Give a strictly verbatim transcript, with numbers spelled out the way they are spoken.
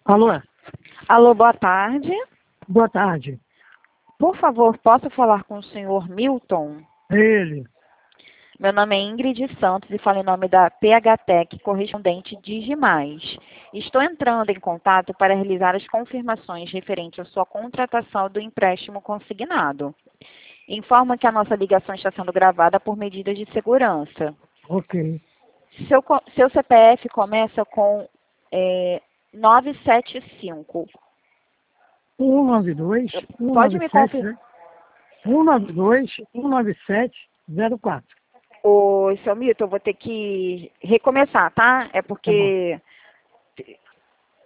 Alô, Alô, boa tarde. boa tarde. Por favor, posso falar com o senhor Milton? Ele. Meu nome é Ingrid Santos e falo em nome da P H Tech, correspondente Digimais. Estou entrando em contato para realizar as confirmações referentes à sua contratação do empréstimo consignado. Informa que a nossa ligação está sendo gravada por medidas de segurança. Ok. Seu, co- seu C P F começa com é, nove sete cinco. um nove dois, Pode me um nove sete, confirmar? um nove dois, um nove sete, zero quatro. Ô, seu Milton, eu vou ter que recomeçar, tá? É Tá bom. porque